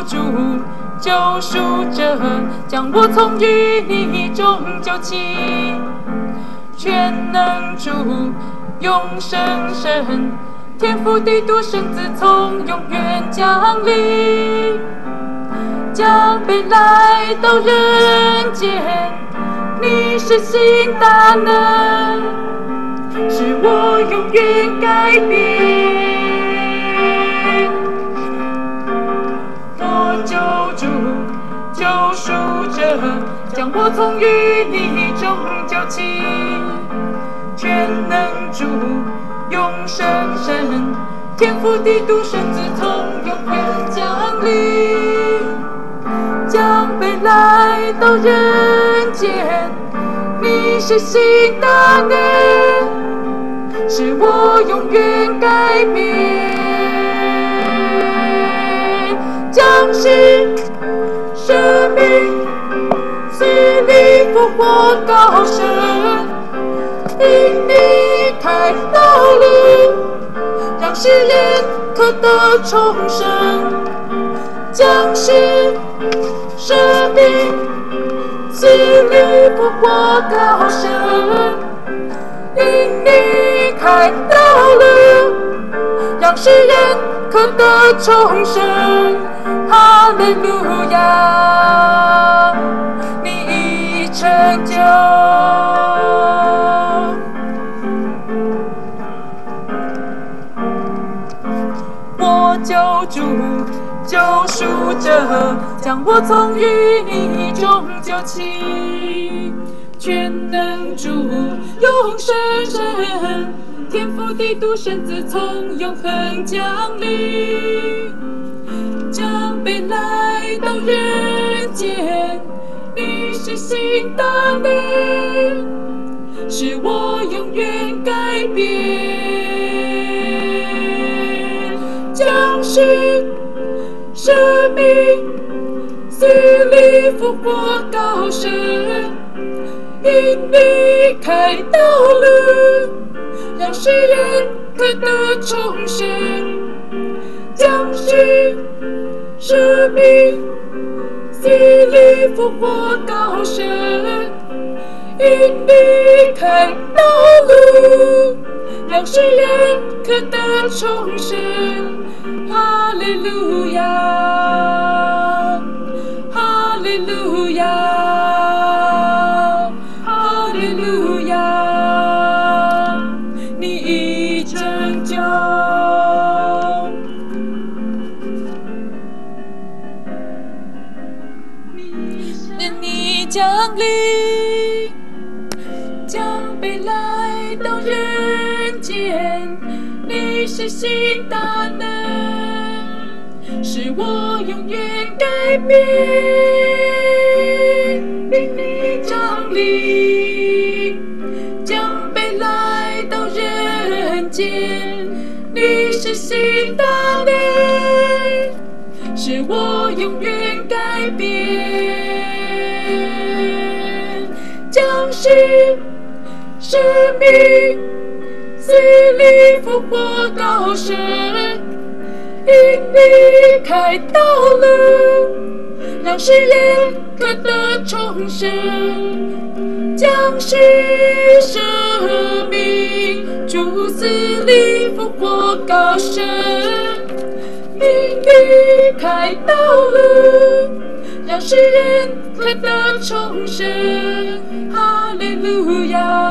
主，救赎者，将我从淤泥中救起。全能主，永生神，天父地独生子从永远降临，将被来到人间。你是新大能，使我永远改变。我救主，救赎者，将我从淤泥中救起。全能主，永生神，天父地独生子从永远降临，将被来到人间。你是新大能，使我永远改变。将是生命，死里复活高升，因你开道路，让世人可得重生。将是生命，死里复活高升，因你开道路，让世人可得重生。哈利路亚，你已成就。我救主，救赎者，将我从淤泥中救起。全能主，永生神，天父地独生子从永恒降临，将被来到人间。你是新大能，使我永远改变。将是生命，死里复活高升，因你开道路，让世人可得重生。将是生命，死里复活高升，因你开道路，让世人可得重生。哈利路亚，哈利路亚，哈利路亚，你已拯救。你降临，将被来到人间。你是新大能，使我永远改变。因你降临，将被来到人间。你是新大能，使我永远改变。将是生命，死里复活高升，因你开道路，让世人可得重生。将是生命，主死里复活高升，因你开道路，让世人可得重生。哈利路亚。